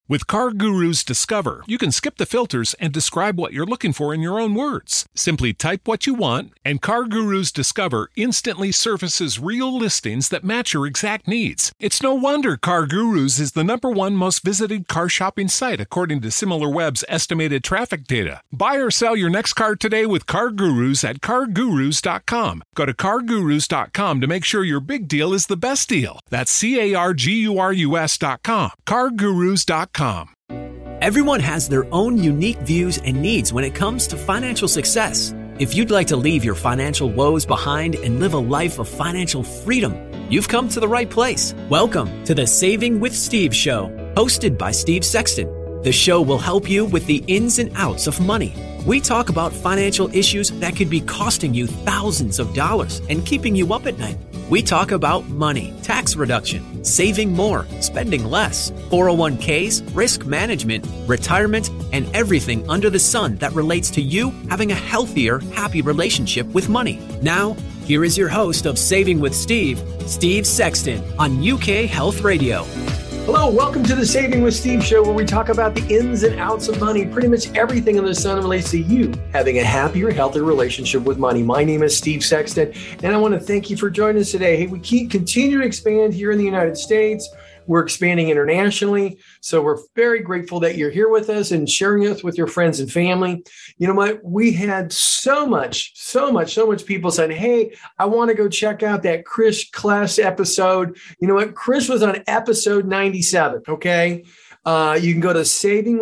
With CarGurus Discover, you can skip the filters and describe what you're looking for in your own words. Simply type what you want, and CarGurus Discover instantly surfaces real listings that match your exact needs. It's no wonder CarGurus is the #1 most visited car shopping site according to SimilarWeb's estimated traffic data. Buy or sell your next car today with CarGurus at CarGurus.com. Go to CarGurus.com to make sure your big deal is the best deal. That's CarGurus.com. CarGurus.com. Everyone has their own unique views and needs when it comes to financial success. If you'd like to leave your financial woes behind and live a life of financial freedom, you've come to the right place. Welcome to the Saving with Steve show, hosted by Steve Sexton. The show will help you with the ins and outs of money. We talk about financial issues that could be costing you thousands of dollars and keeping you up at night. We talk about money, tax reduction, saving more, spending less, 401ks, risk management, retirement, and everything under the sun that relates to you having a healthier, happy relationship with money. Now, here is your host of Saving with Steve, Steve Sexton, on UK Health Radio. Hello, welcome to the Saving with Steve show, where we talk about the ins and outs of money. Pretty much everything under the sun relates to you having a happier, healthier relationship with money. My name is Steve Sexton, and I want to thank you for joining us today. Hey, we continue to expand here in the United States. We're expanding internationally. So we're very grateful that you're here with us and sharing us with your friends and family. You know what? We had so much people saying, hey, I want to go check out that Chris Class episode. You know what? Chris was on episode 97. Okay. You can go to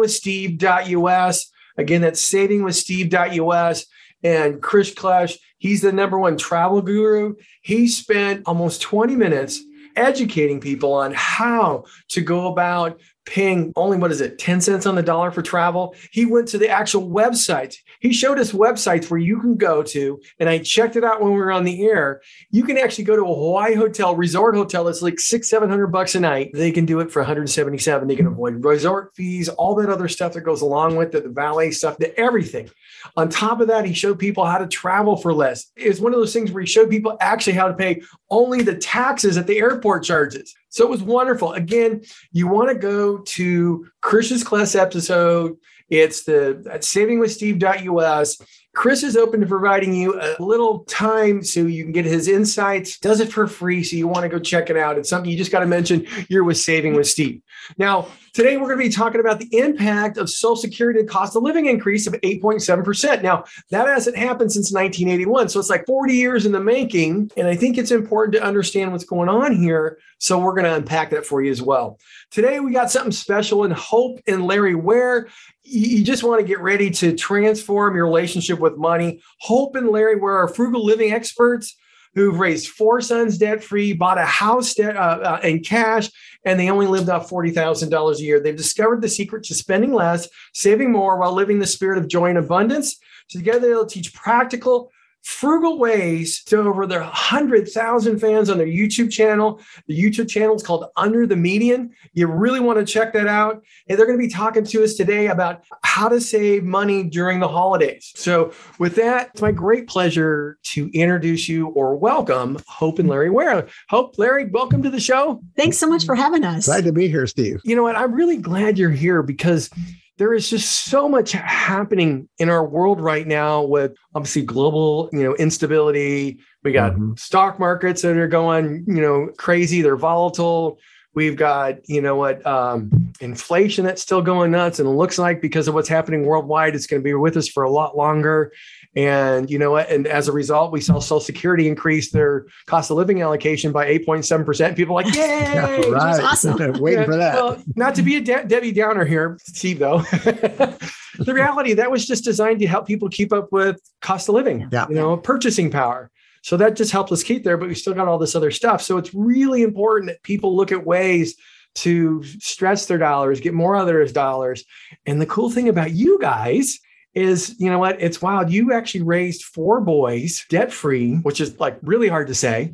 savingwithsteve.us. Again, that's savingwithsteve.us. And Chris Clash, he's the #1 travel guru. He spent almost 20 minutes educating people on how to go about paying only, 10 cents on the dollar for travel. He went to the actual websites. He showed us websites where you can go to, and I checked it out when we were on the air. You can actually go to a Hawaii hotel, resort hotel. It's like $600-700 a night. They can do it for $177. They can avoid resort fees, all that other stuff that goes along with it, the valet stuff, everything. On top of that, he showed people how to travel for less. It's one of those things where he showed people actually how to pay only the taxes that the airport charges. So it was wonderful. Again, you want to go to Chris's Class episode. It's at savingwithsteve.us. Chris is open to providing you a little time so you can get his insights. Does it for free, so you want to go check it out. It's something you just got to mention you're with Saving with Steve. Now, today we're going to be talking about the impact of Social Security and cost of living increase of 8.7%. Now, that hasn't happened since 1981, so it's like 40 years in the making, and I think it's important to understand what's going on here, so we're going to unpack that for you as well. Today, we got something special in Hope and Larry Ware. You just want to get ready to transform your relationship with money. Hope and Larry Ware are frugal living experts who've raised 4 sons debt-free, bought a house in cash, and they only lived off $40,000 a year. They've discovered the secret to spending less, saving more, while living the spirit of joy and abundance. Together, they'll teach practical, frugal ways to over their 100,000 fans on their YouTube channel. The YouTube channel is called Under the Median. You really want to check that out. And they're going to be talking to us today about how to save money during the holidays. So with that, it's my great pleasure to introduce you or welcome Hope and Larry Ware. Hope, Larry, welcome to the show. Thanks so much for having us. Glad to be here, Steve. You know what? I'm really glad you're here because there is just so much happening in our world right now with obviously global, instability. We got stock markets that are going, crazy. They're volatile. We've got, inflation that's still going nuts. And it looks like because of what's happening worldwide, it's going to be with us for a lot longer. And and as a result, we saw Social Security increase their cost of living allocation by 8.7%. People are like, yay! Yeah, right. Awesome. Waiting for that. Well, not to be a Debbie Downer here, Steve, though. The reality, that was just designed to help people keep up with cost of living, purchasing power. So that just helped us keep there, but we still got all this other stuff. So it's really important that people look at ways to stretch their dollars, get more out of their dollars. And the cool thing about you guys is, it's wild. You actually raised 4 boys debt-free, which is like really hard to say.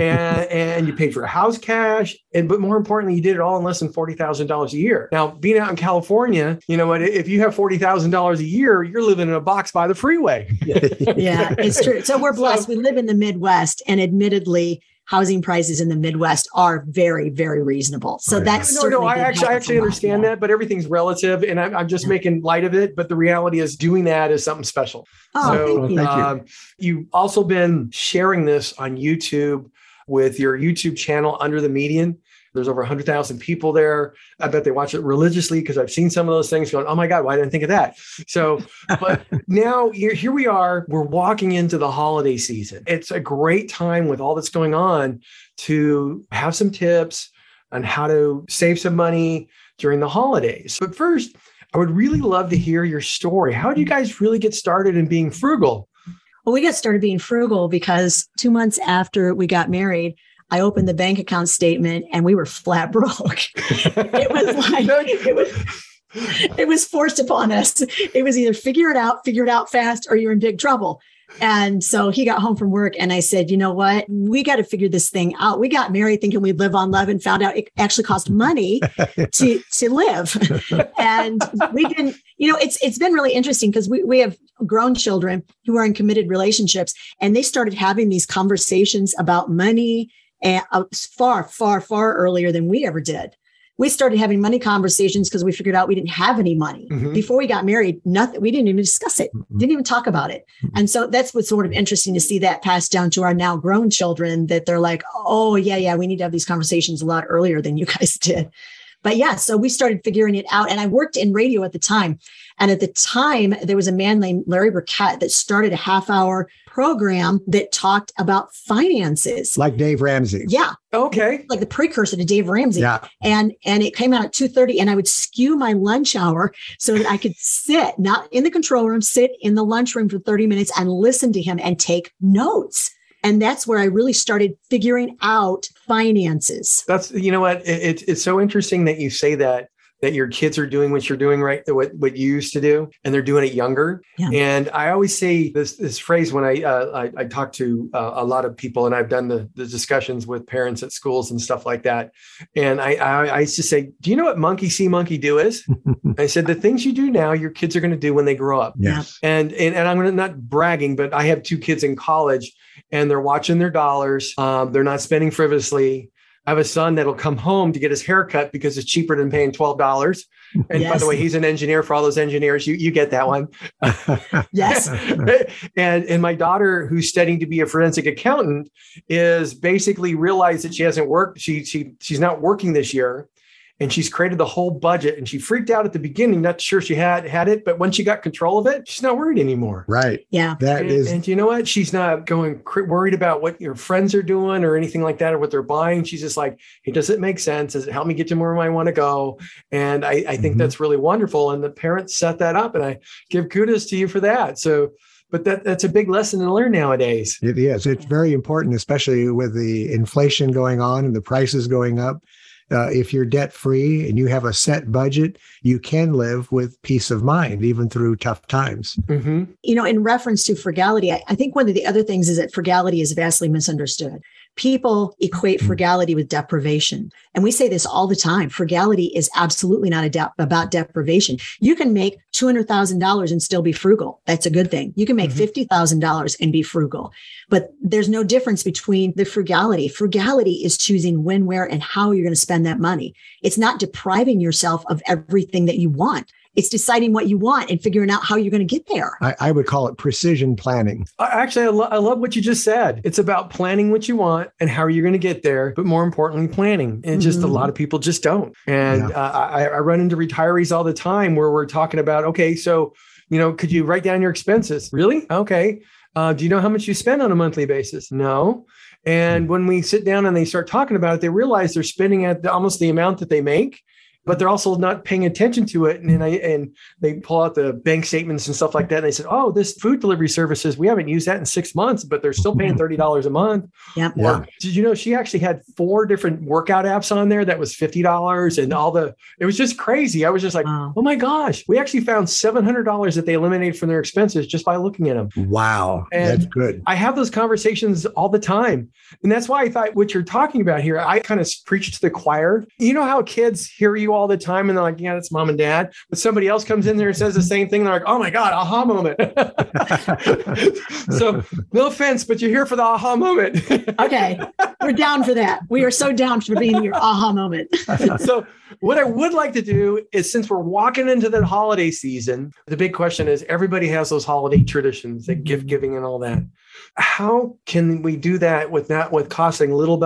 And you paid for a house cash. But more importantly, you did it all in less than $40,000 a year. Now, being out in California, if you have $40,000 a year, you're living in a box by the freeway. Yeah, it's true. So we're blessed. We live in the Midwest, and admittedly, housing prices in the Midwest are very, very reasonable. So that's I actually understand that, but everything's relative, and I'm just making light of it. But the reality is, doing that is something special. Thank you. You've also been sharing this on YouTube with your YouTube channel, Under the Median. There's over 100,000 people there. I bet they watch it religiously because I've seen some of those things going, oh my God, why didn't I think of that? So, but now here we are, we're walking into the holiday season. It's a great time with all that's going on to have some tips on how to save some money during the holidays. But first, I would really love to hear your story. How did you guys really get started in being frugal? Well, we got started being frugal because 2 months after we got married, I opened the bank account statement and we were flat broke. It was forced upon us. It was either figure it out fast, or you're in big trouble. And so he got home from work and I said, you know what? We got to figure this thing out. We got married thinking we'd live on love and found out it actually cost money to live. And we didn't, it's been really interesting because we have grown children who are in committed relationships, and they started having these conversations about money and far, far, far earlier than we ever did. We started having money conversations because we figured out we didn't have any money. Mm-hmm. Before we got married, nothing. We didn't even discuss it. Didn't even talk about it. And so that's what's sort of interesting to see that passed down to our now grown children, that they're like, oh, yeah, we need to have these conversations a lot earlier than you guys did. But yeah, so we started figuring it out. And I worked in radio at the time. And at the time, there was a man named Larry Burkett that started a half-hour program that talked about finances. Like Dave Ramsey. Yeah. Okay. Like the precursor to Dave Ramsey. Yeah. And it came out at 2:30, and I would skew my lunch hour so that I could sit, not in the control room, sit in the lunchroom for 30 minutes and listen to him and take notes. And that's where I really started figuring out finances. That's, you know what? It's so interesting that you say that your kids are doing what you're doing, right? What you used to do, and they're doing it younger. Yeah. And I always say this phrase when I talk to a lot of people, and I've done the discussions with parents at schools and stuff like that. And I used to say, do you know what monkey see, monkey do is? I said, the things you do now, your kids are going to do when they grow up. Yes. And I'm not bragging, but I have 2 kids in college, and they're watching their dollars. They're not spending frivolously. I have a son that'll come home to get his hair cut because it's cheaper than paying $12. And yes. By the way, he's an engineer. For all those engineers, you get that one. Yes. And my daughter, who's studying to be a forensic accountant, is basically realized that she hasn't worked. She's not working this year. And she's created the whole budget, and she freaked out at the beginning, not sure she had it. But when she got control of it, she's not worried anymore. Right. Yeah. And you know what? She's not going worried about what your friends are doing or anything like that, or what they're buying. She's just like, hey, does it make sense? Does it help me get to where I want to go? And I think that's really wonderful. And the parents set that up, and I give kudos to you for that. So, but that's a big lesson to learn nowadays. It is. It's very important, especially with the inflation going on and the prices going up. If you're debt free and you have a set budget, you can live with peace of mind, even through tough times. Mm-hmm. In reference to frugality, I think one of the other things is that frugality is vastly misunderstood. People equate frugality with deprivation. And we say this all the time. Frugality is absolutely not about deprivation. You can make $200,000 and still be frugal. That's a good thing. You can make $50,000 and be frugal. But there's no difference between the frugality. Frugality is choosing when, where, and how you're going to spend that money. It's not depriving yourself of everything that you want. It's deciding what you want and figuring out how you're going to get there. I would call it precision planning. Actually, I love what you just said. It's about planning what you want and how you're going to get there, but more importantly, planning. And just a lot of people just don't. And I run into retirees all the time where we're talking about, okay, so, could you write down your expenses? Really? Okay. Do you know how much you spend on a monthly basis? No. And when we sit down and they start talking about it, they realize they're spending at almost the amount that they make, but they're also not paying attention to it. And they pull out the bank statements and stuff like that. And they said, oh, this food delivery services, we haven't used that in 6 months, but they're still paying $30 a month. Yep. Or, did you know she actually had 4 different workout apps on there that was $50 and it was just crazy. I was just like, Oh my gosh, we actually found $700 that they eliminated from their expenses just by looking at them. Wow. And that's good. I have those conversations all the time. And that's why I thought what you're talking about here, I kind of preach to the choir. You know how kids hear you you all the time, and they're like, yeah, that's mom and dad. But somebody else comes in there and says the same thing. They're like, oh my God, aha moment. So no offense, but you're here for the aha moment. Okay. We're down for that. We are so down for being your aha moment. So what I would like to do is, since we're walking into the holiday season, the big question is, everybody has those holiday traditions, like gift giving and all that. How can we do that with costing little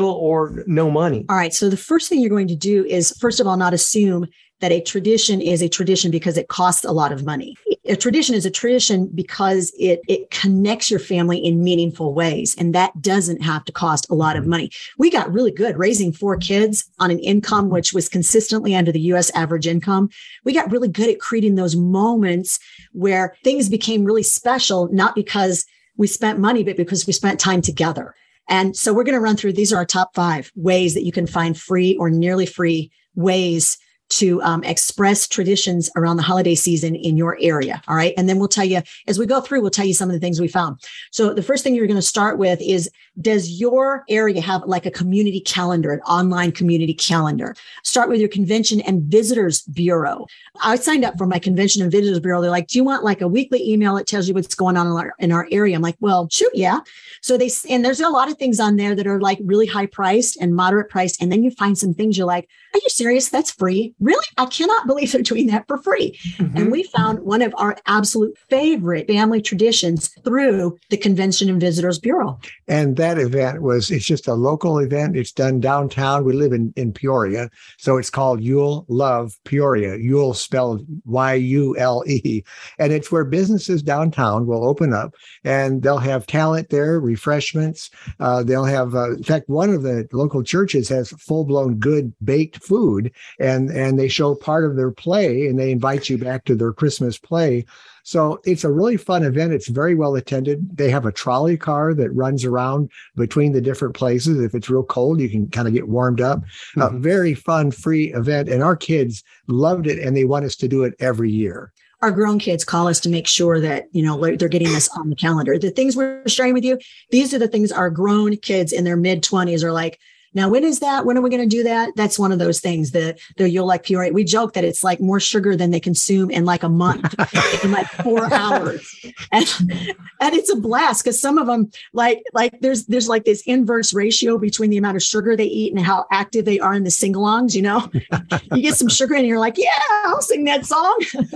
or no money? All right. So the first thing you're going to do is, first of all, not assume that a tradition is a tradition because it costs a lot of money. A tradition is a tradition because it connects your family in meaningful ways. And that doesn't have to cost a lot of money. We got really good raising 4 kids on an income which was consistently under the US average income. We got really good at creating those moments where things became really special, not because we spent money, but because we spent time together. And so we're going to run through, these are our top 5 ways that you can find free or nearly free ways to express traditions around the holiday season in your area. All right. And then we'll tell you, as we go through, we'll tell you some of the things we found. So the first thing you're going to start with is, does your area have like a community calendar, an online community calendar? Start with your Convention and Visitors Bureau. I signed up for my Convention and Visitors Bureau. They're like, do you want like a weekly email that tells you what's going on in our area? I'm like, well, shoot, yeah. So and there's a lot of things on there that are like really high priced and moderate priced. And then you find some things you're like, are you serious? That's free. Really? I cannot believe they're doing that for free. Mm-hmm. And we found one of our absolute favorite family traditions through the Convention and Visitors Bureau. And that event it's just a local event. It's done downtown. We live in Peoria. So it's called Yule Love Peoria. Yule spelled Y-U-L-E. And it's where businesses downtown will open up, and they'll have talent there, refreshments. They'll have, in fact, one of the local churches has full-blown good baked food, and they show part of their play, and they invite you back to their Christmas play. So it's a really fun event. It's very well attended. They have a trolley car that runs around between the different places. If it's real cold, you can kind of get warmed up. Mm-hmm. Very fun, free event. And our kids loved it, and they want us to do it every year. Our grown kids call us to make sure that, they're getting this on the calendar. The things we're sharing with you, these are the things our grown kids in their mid-20s are like, now, when is that? When are we going to do that? That's one of those things that You'll Like Peoria. We joke that it's like more sugar than they consume in like a month, in like 4 hours. And it's a blast because some of them like there's like this inverse ratio between the amount of sugar they eat and how active they are in the sing-alongs, You get some sugar and you're like, yeah, I'll sing that song.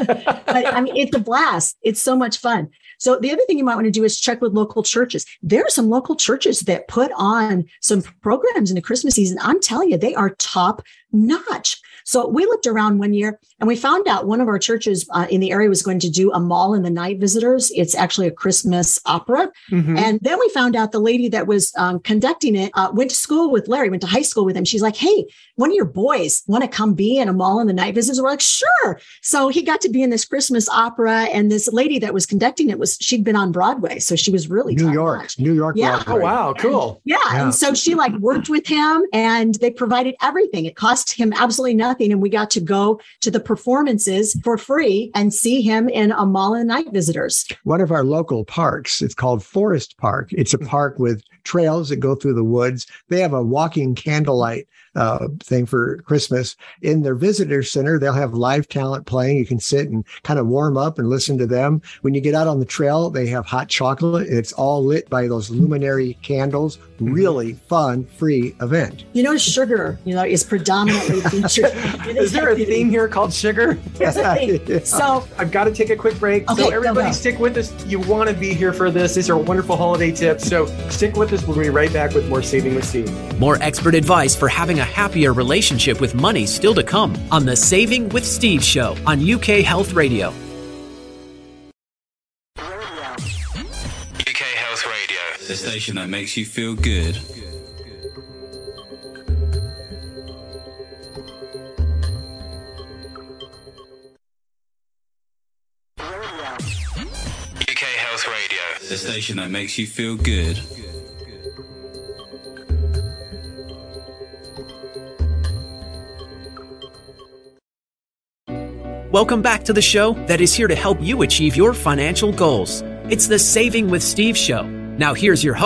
But I mean, it's a blast. It's so much fun. So the other thing you might want to do is check with local churches. There are some local churches that put on some programs in the Christmas season. I'm telling you, they are top notch. So we looked around one year and we found out one of our churches in the area was going to do a Mall in the Night Visitors. It's actually a Christmas opera. Mm-hmm. And then we found out the lady that was conducting it went to school with Larry, went to high school with him. She's like, hey, one of your boys want to come be in a Mall in the Night Visitors? We're like, sure. So he got to be in this Christmas opera. And this lady that was conducting it she'd been on Broadway. So she was really New York. Yeah. Broadway. Oh, wow. Cool. Yeah. And so she like worked with him and they provided everything. It cost him absolutely nothing. And we got to go to the performances for free and see him in a Mall in the Night Visitors. One of our local parks, it's called Forest Park. It's a park with trails that go through the woods. They have a walking candlelight thing for Christmas. In their visitor center, they'll have live talent playing. You can sit and kind of warm up and listen to them. When you get out on the trail, they have hot chocolate. It's all lit by those luminary candles. Really fun, free event. Sugar, is predominantly featured. Is there a theme here called sugar? There's a theme. So I've got to take a quick break. Okay, so everybody stick with us. You want to be here for this. These are wonderful holiday tips. So stick with us. We'll be right back with more Saving with Steve. More expert advice for having a happier relationship with money still to come on the Saving with Steve show on UK Health Radio. UK Health Radio, the station that makes you feel good. UK Health Radio, the station that makes you feel good. Welcome back to the show that is here to help you achieve your financial goals. It's the Saving with Steve show. Now here's your host,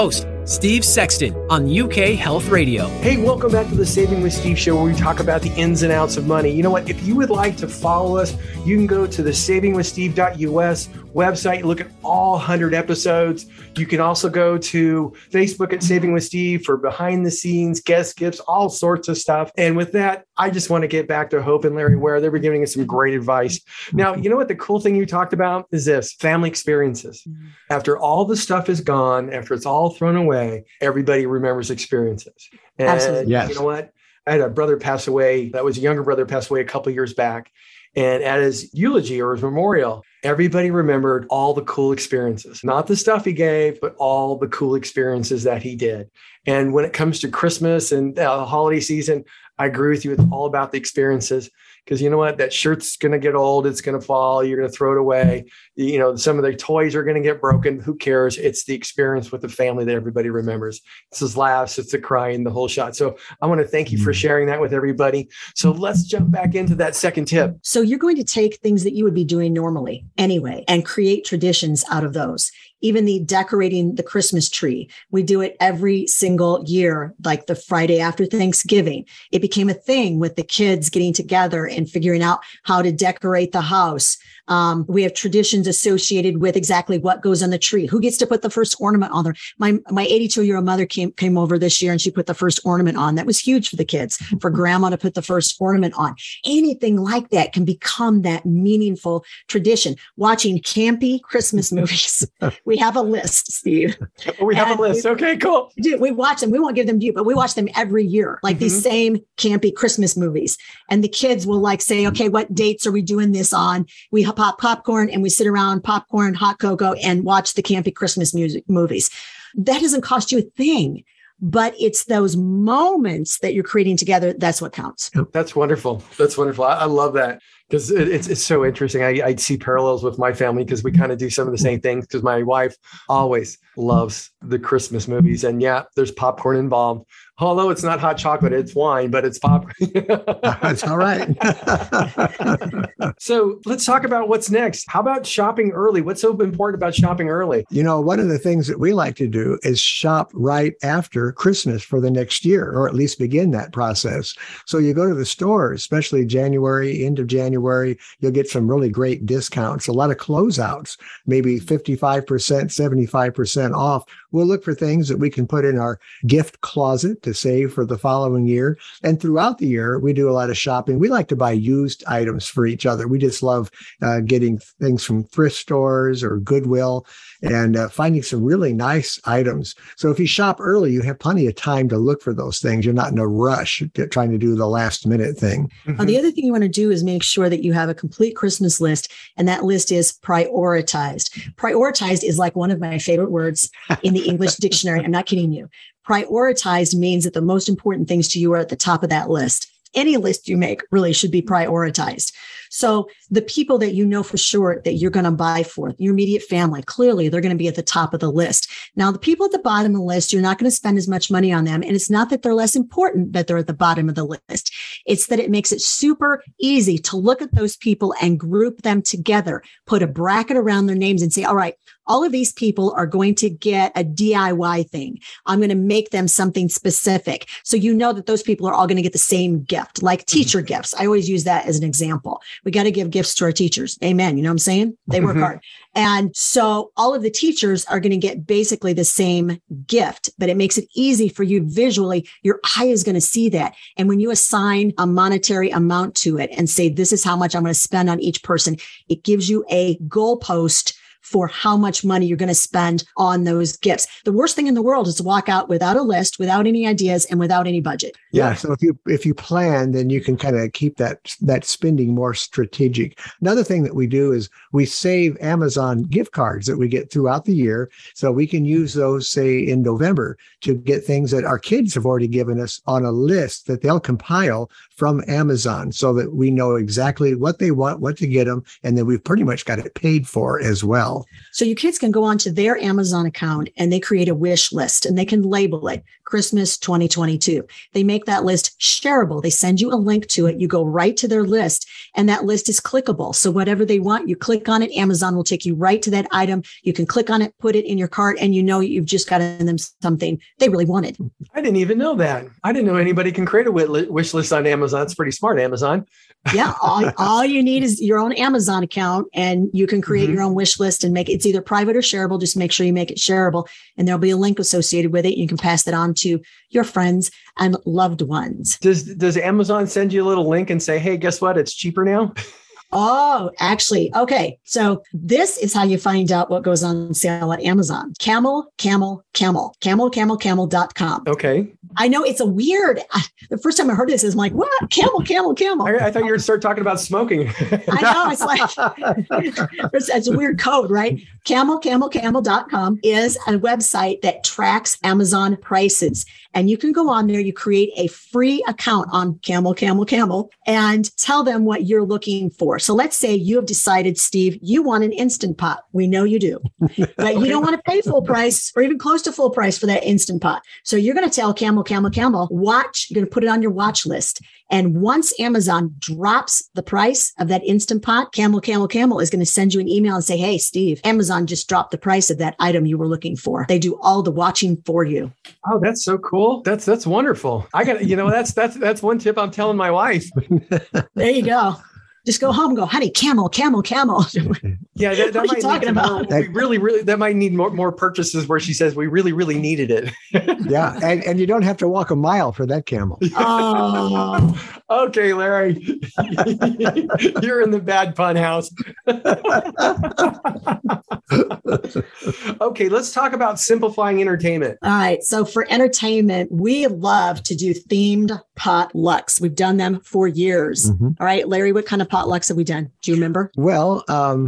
Steve Sexton on UK Health Radio. Hey, welcome back to the Saving with Steve show, where we talk about the ins and outs of money. You know what? If you would like to follow us, you can go to the savingwithsteve.us website, look at all 100 episodes. You can also go to Facebook at Saving with Steve for behind the scenes, guest gifts, all sorts of stuff. And with that, I just want to get back to Hope and Larry Ware. They were giving us some great advice. Now, you know what? The cool thing you talked about is this: family experiences. After all the stuff is gone, after it's all thrown away, everybody remembers experiences. And Absolutely. Yes. You know what? I had a brother pass away. That was a younger brother passed away a couple of years back. And at his eulogy or his memorial, everybody remembered all the cool experiences, not the stuff he gave, but all the cool experiences that he did. And when it comes to Christmas and the holiday season, I agree with you. It's all about the experiences, because you know what? That shirt's going to get old. It's going to fall. You're going to throw it away. You know, some of the toys are going to get broken. Who cares? It's the experience with the family that everybody remembers. It's the laughs, it's the crying, the whole shot. So I want to thank you for sharing that with everybody. So let's jump back into that second tip. So you're going to take things that you would be doing normally anyway and create traditions out of those. Even the decorating the Christmas tree. We do it every single year, like the Friday after Thanksgiving. It became a thing with the kids getting together and figuring out how to decorate the house. We have traditions associated with exactly what goes on the tree. Who gets to put the first ornament on there? My 82-year-old mother came over this year and she put the first ornament on. That was huge for the kids, for grandma to put the first ornament on. Anything like that can become that meaningful tradition. Watching campy Christmas movies. We have a list, Steve. We have a list. Okay, cool. We watch them. We won't give them to you, but we watch them every year, like these same campy Christmas movies. And the kids will like say, okay, what dates are we doing this on? We pop popcorn and we sit around, popcorn, hot cocoa, and watch the campy Christmas movies. That doesn't cost you a thing, but it's those moments that you're creating together. That's what counts. That's wonderful. That's wonderful. I love that, because it's so interesting. I see parallels with my family, because we kind of do some of the same things, because my wife always loves the Christmas movies. And yeah, there's popcorn involved. Although it's not hot chocolate, it's wine, but it's popcorn. That's all right. So let's talk about what's next. How about shopping early? What's so important about shopping early? You know, one of the things that we like to do is shop right after Christmas for the next year, or at least begin that process. So you go to the store, especially January, end of January, you'll get some really great discounts, a lot of closeouts, maybe 55%, 75% off. We'll look for things that we can put in our gift closet to save for the following year. And throughout the year, we do a lot of shopping. We like to buy used items for each other. We just love getting things from thrift stores or Goodwill and finding some really nice items. So if you shop early, you have plenty of time to look for those things. You're not in a rush trying to do the last minute thing. The other thing you want to do is make sure that you have a complete Christmas list, and that list is prioritized. Prioritized is like one of my favorite words in the English dictionary. I'm not kidding you. Prioritized means that the most important things to you are at the top of that list. Any list you make really should be prioritized. So the people that you know for sure that you're going to buy for, your immediate family, clearly they're going to be at the top of the list. Now, the people at the bottom of the list, you're not going to spend as much money on them. And it's not that they're less important that they're at the bottom of the list. It's that it makes it super easy to look at those people and group them together, put a bracket around their names and say, all right, all of these people are going to get a DIY thing. I'm going to make them something specific. So you know that those people are all going to get the same gift, like teacher gifts. I always use that as an example. We got to give gifts to our teachers. Amen. You know what I'm saying? They work hard. And so all of the teachers are going to get basically the same gift, but it makes it easy for you visually. Your eye is going to see that. And when you assign a monetary amount to it and say, this is how much I'm going to spend on each person, it gives you a goalpost for how much money you're going to spend on those gifts. The worst thing in the world is to walk out without a list, without any ideas, and without any budget. Yeah. So if you plan, then you can kind of keep that spending more strategic. Another thing that we do is we save Amazon gift cards that we get throughout the year. So we can use those, say, in November to get things that our kids have already given us on a list that they'll compile from Amazon, so that we know exactly what they want, what to get them, and then we've pretty much got it paid for as well. So your kids can go onto their Amazon account and they create a wish list and they can label it Christmas 2022. They make make that list shareable. They send you a link to it. You go right to their list, and that list is clickable. So whatever they want, you click on it. Amazon will take you right to that item. You can click on it, put it in your cart, and you know you've just gotten them something they really wanted. I didn't even know that. I didn't know anybody can create a wish list on Amazon. That's pretty smart, Amazon. Yeah. All you need is your own Amazon account, and you can create your own wish list and make it's either private or shareable. Just make sure you make it shareable, and there'll be a link associated with it. You can pass that on to your friends and loved ones. Does Amazon send you a little link and say, hey, guess what? It's cheaper now? Oh, actually. Okay. So this is how you find out what goes on sale at Amazon. Camel.com. Okay. I know it's a weird, the first time I heard this is like, what? Camel. I thought you were going to start talking about smoking. I know. It's like, it's a weird code, right? Camel.com is a website that tracks Amazon prices. And you can go on there, you create a free account on Camel, and tell them what you're looking for. So let's say you have decided, Steve, you want an Instant Pot. We know you do, but you don't want to pay full price or even close to full price for that Instant Pot. So you're going to tell Camel, watch, you're going to put it on your watch list. And once Amazon drops the price of that Instant Pot, Camel is going to send you an email and say, hey, Steve, Amazon just dropped the price of that item you were looking for. They do all the watching for you. Oh, that's so cool. That's wonderful. I got that's one tip I'm telling my wife. There you go. Just go home and go, honey, Camel. Yeah, that what are you talking about? That might need more purchases where she says we really needed it. Yeah, and you don't have to walk a mile for that Camel. Oh. Okay, Larry, you're in the bad pun house. Okay, let's talk about simplifying entertainment. All right, so for entertainment, we love to do themed potlucks. We've done them for years. All right, Larry, what kind of potlucks have we done? Do you remember? Well,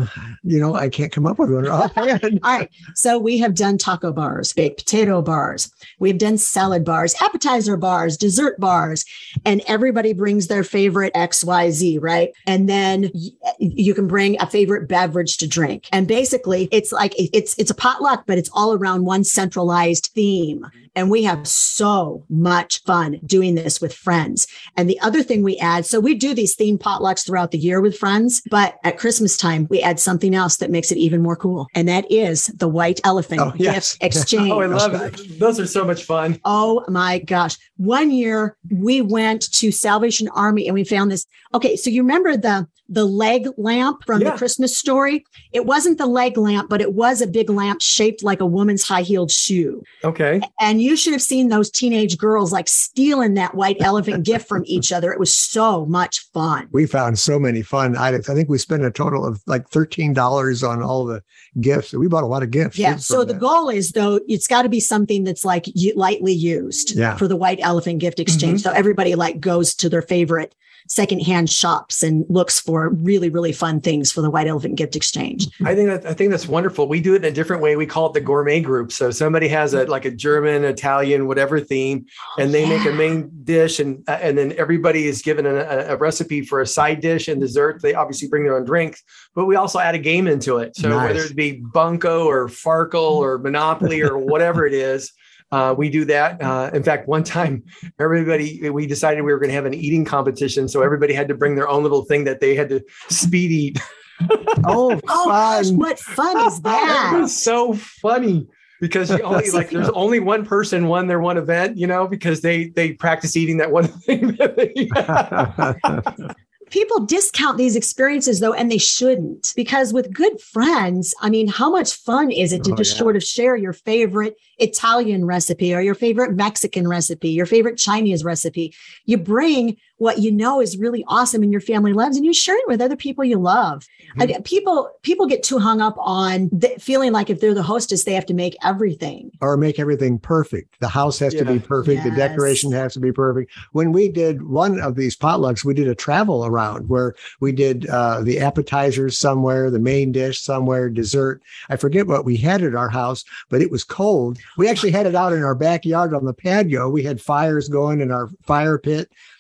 I can't come up with one. All right. So we have done taco bars, baked potato bars. We've done salad bars, appetizer bars, dessert bars, and everybody brings their favorite XYZ, right? And then you can bring a favorite beverage to drink. And basically it's like, it's a potluck, but it's all around one centralized theme. And we have so much fun doing this with friends. And the other thing we add, so we do these theme potlucks throughout the year with friends, but at Christmas time, we add something else that makes it even more cool. And that is the white elephant gift exchange. Oh, I love it. Those are so much fun. Oh my gosh. One year we went to Salvation Army and we found this. Okay. So you remember the leg lamp from the Christmas Story? It wasn't the leg lamp, but it was a big lamp shaped like a woman's high-heeled shoe. Okay. And you should have seen those teenage girls like stealing that white elephant gift from each other. It was so much fun. We found so many fun items. I think we spent a total of like $13 on all the gifts. We bought a lot of gifts. Yeah. So the goal is, though, it's got to be something that's like lightly used for the white elephant gift exchange. So everybody like goes to their favorite secondhand shops and looks for really, really fun things for the white elephant gift exchange. I think that's wonderful. We do it in a different way. We call it the gourmet group. So somebody has a German, Italian, whatever theme, and they make a main dish, and then everybody is given a recipe for a side dish and dessert. They obviously bring their own drinks, but we also add a game into it. So whether it be Bunko or Farkle or Monopoly or whatever it is, we do that. In fact, one time, we decided we were going to have an eating competition. So everybody had to bring their own little thing that they had to speed eat. Oh, gosh, what fun is that? It was so funny because there's only one person won their one event, because they practice eating that one thing that they People discount these experiences, though, and they shouldn't, because with good friends, I mean, how much fun is it to sort of share your favorite Italian recipe or your favorite Mexican recipe, your favorite Chinese recipe? You bring what you know is really awesome and your family loves, and you share it with other people you love. People get too hung up on feeling like if they're the hostess, they have to make everything. Or make everything perfect. The house has to be perfect. The decoration has to be perfect. When we did one of these potlucks, we did a travel around where we did the appetizers somewhere, the main dish somewhere, dessert. I forget what we had at our house, but it was cold. We actually had it out in our backyard on the patio. We had fires going in our fire pit.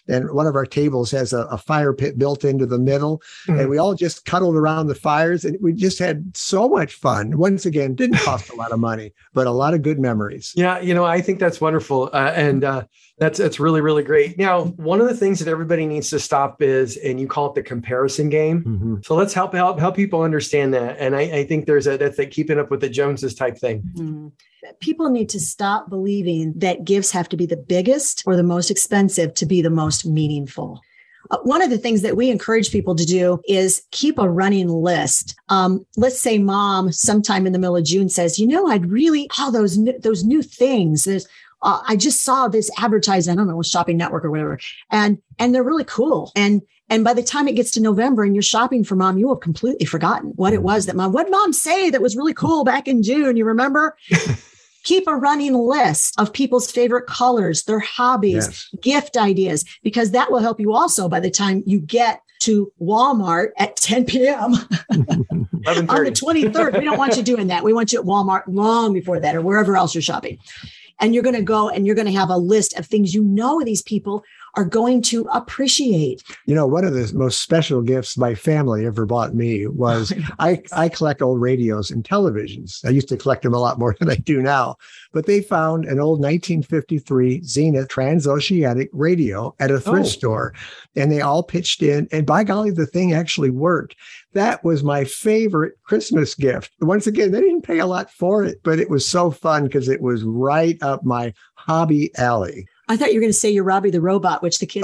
And one of our tables has a fire pit built into the middle. And we all just cuddled around the fires, and we just had so much fun. Once again, didn't cost a lot of money, but a lot of good memories. Yeah, I think that's wonderful. And that's really, really great. Now, one of the things that everybody needs to stop is, and you call it the comparison game. Mm-hmm. So let's help people understand that. And I think that's the keeping up with the Joneses type thing. Mm-hmm. People need to stop believing that gifts have to be the biggest or the most expensive to be the most meaningful. One of the things that we encourage people to do is keep a running list. Let's say mom sometime in the middle of June says, I'd really, those new things. I just saw this advertising, I don't know, Shopping Network or whatever, and they're really cool. And by the time it gets to November and you're shopping for mom, you have completely forgotten what it was what did mom say that was really cool back in June? You remember? Keep a running list of people's favorite colors, their hobbies, gift ideas, because that will help you also by the time you get to Walmart at 10 p.m. on the 23rd. We don't want you doing that. We want you at Walmart long before that or wherever else you're shopping. And you're going to go and you're going to have a list of things these people are going to appreciate. One of the most special gifts my family ever bought me was I collect old radios and televisions. I used to collect them a lot more than I do now, but they found an old 1953 Zenith transoceanic radio at a thrift store, and they all pitched in, and by golly, the thing actually worked. That was my favorite Christmas gift. Once again, they didn't pay a lot for it, but it was so fun because it was right up my hobby alley. I thought you were going to say your Robbie the Robot, which the kids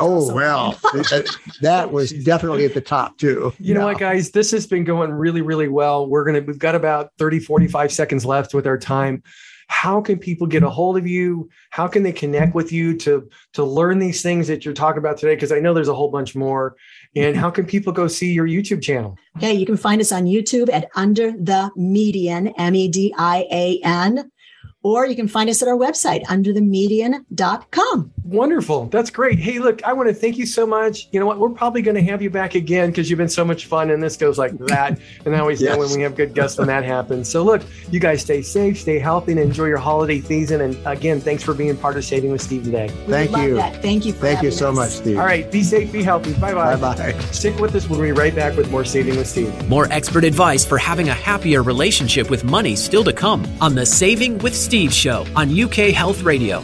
that was definitely at the top too. You know what, guys, this has been going really, really well. We've got about 30, 45 seconds left with our time. How can people get a hold of you? How can they connect with you to learn these things that you're talking about today? Because I know there's a whole bunch more. And how can people go see your YouTube channel? Okay, you can find us on YouTube at Under the Median, MEDIAN. Or you can find us at our website, underthemedian.com. Wonderful. That's great. Hey, look, I want to thank you so much. You know what? We're probably going to have you back again because you've been so much fun and this goes like that. And I always know when we have good guests when that happens. So look, you guys stay safe, stay healthy, and enjoy your holiday season. And again, thanks for being part of Saving with Steve today. Thank you. Thank you. Thank you so much, Steve. All right. Be safe, be healthy. Bye-bye. Bye-bye. Stick with us. We'll be right back with more Saving with Steve. More expert advice for having a happier relationship with money still to come on the Saving with Steve show on UK Health Radio.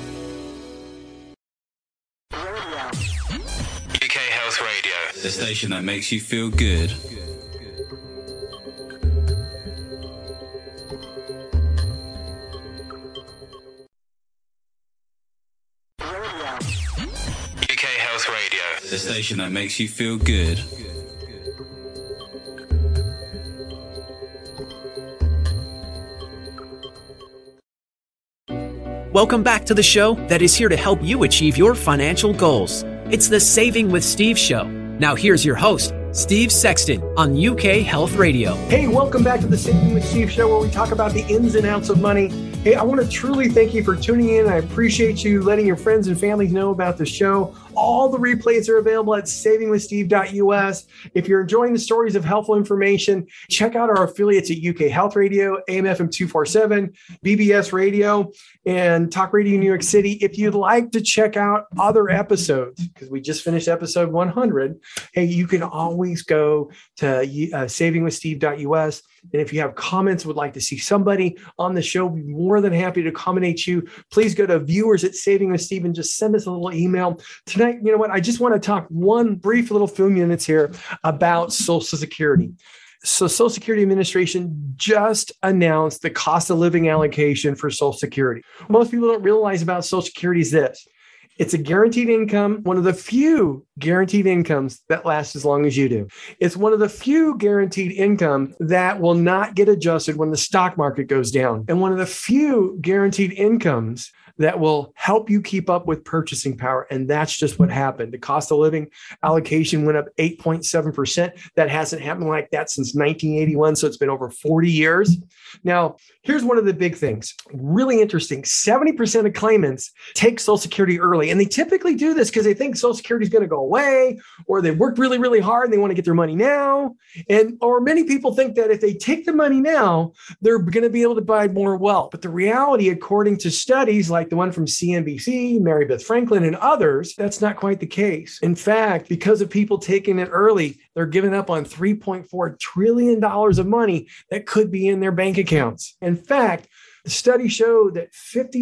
UK Health Radio, the station that makes you feel good. UK Health Radio, the station that makes you feel good. Welcome back to the show that is here to help you achieve your financial goals. It's the Saving with Steve show. Now here's your host, Steve Sexton on UK Health Radio. Hey, welcome back to the Saving with Steve show where we talk about the ins and outs of money. Hey, I want to truly thank you for tuning in. I appreciate you letting your friends and families know about the show. All the replays are available at savingwithsteve.us. If you're enjoying the stories of helpful information, check out our affiliates at UK Health Radio, AM/FM 247, BBS Radio, and Talk Radio New York City. If you'd like to check out other episodes, because we just finished episode 100, hey, you can always go to savingwithsteve.us. And if you have comments, would like to see somebody on the show, be more than happy to accommodate you. Please go to viewers at Saving with Steve and just send us a little email. Tonight, you know what? I just want to talk one brief little few minutes here about Social Security. So Social Security Administration just announced the cost of living allocation for Social Security. Most people don't realize about Social Security is this. It's a guaranteed income, one of the few guaranteed incomes that lasts as long as you do. It's one of the few guaranteed income that will not get adjusted when the stock market goes down. And one of the few guaranteed incomes that will help you keep up with purchasing power. And that's just what happened. The cost of living allocation went up 8.7%. That hasn't happened like that since 1981. So it's been over 40 years. Now, here's one of the big things. Really interesting. 70% of claimants take Social Security early. And they typically do this because they think Social Security is going to go away, or they've worked really, really hard and they want to get their money now. Or many people think that if they take the money now, they're going to be able to buy more wealth. But the reality, according to studies like the one from CNBC, Mary Beth Franklin, and others, that's not quite the case. In fact, because of people taking it early, they're giving up on $3.4 trillion of money that could be in their bank accounts. In fact, the study showed that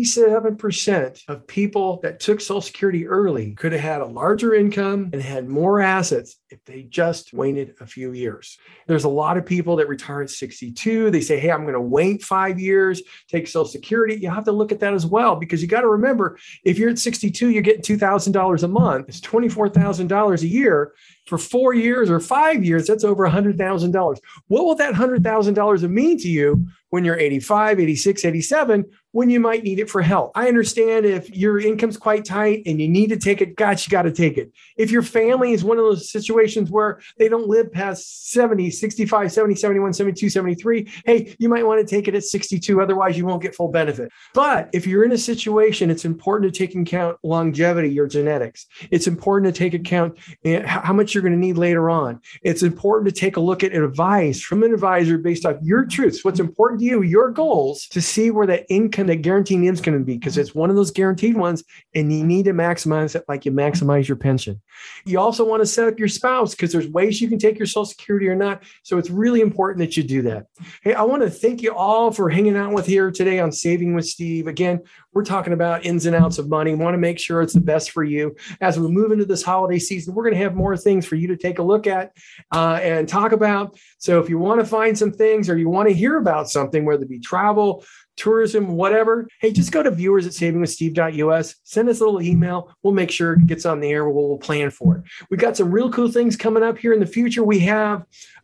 57% of people that took Social Security early could have had a larger income and had more assets if they just waited a few years. There's a lot of people that retire at 62. They say, hey, I'm going to wait 5 years, take Social Security. You have to look at that as well, because you got to remember, if you're at 62, you're getting $2,000 a month. It's $24,000 a year. For 4 years or 5 years, that's over $100,000. What will that $100,000 mean to you when you're 85, 86, 87, when you might need it for health? I understand if your income's quite tight and you need to take it, gosh, you got to take it. If your family is one of those situations where they don't live past 70, 65, 70, 71, 72, 73, hey, you might want to take it at 62. Otherwise, you won't get full benefit. But if you're in a situation, it's important to take into account longevity, your genetics. It's important to take account how much you're going to need later on. It's important to take a look at advice from an advisor based off your truths, what's important to you, your goals, to see where that income, that guaranteed income is going to be, because it's one of those guaranteed ones, and you need to maximize it like you maximize your pension. You also want to set up your spouse, because there's ways you can take your Social Security or not. So it's really important that you do that. Hey, I want to thank you all for hanging out with here today on Saving with Steve. Again, we're talking about ins and outs of money. We want to make sure it's the best for you. As we move into this holiday season, we're going to have more things for you to take a look at and talk about. So if you want to find some things, or you want to hear about something, whether it be travel, tourism, whatever, hey, just go to viewers@savingwithsteve.us. Send us a little email. We'll make sure it gets on the air. We'll plan for it. We've got some real cool things coming up here in the future. We have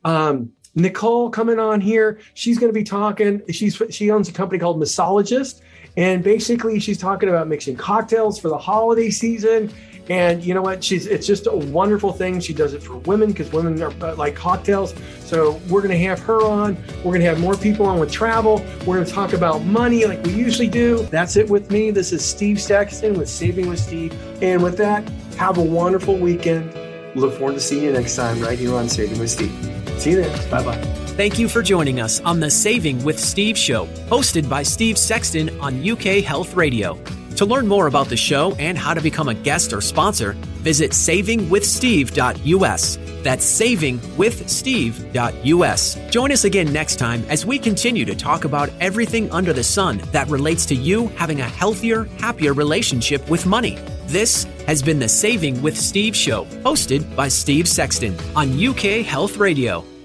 Nicole coming on here. She's going to be talking. She owns a company called Mixologist. And basically, she's talking about mixing cocktails for the holiday season. And you know what? It's just a wonderful thing. She does it for women, because women are like cocktails. So we're going to have her on. We're going to have more people on with travel. We're going to talk about money like we usually do. That's it with me. This is Steve Sexton with Saving with Steve. And with that, have a wonderful weekend. Look forward to seeing you next time right here on Saving with Steve. See you then. Bye-bye. Thank you for joining us on the Saving with Steve show, hosted by Steve Sexton on UK Health Radio. To learn more about the show and how to become a guest or sponsor, visit savingwithsteve.us. That's savingwithsteve.us. Join us again next time as we continue to talk about everything under the sun that relates to you having a healthier, happier relationship with money. This has been the Saving with Steve show, hosted by Steve Sexton on UK Health Radio.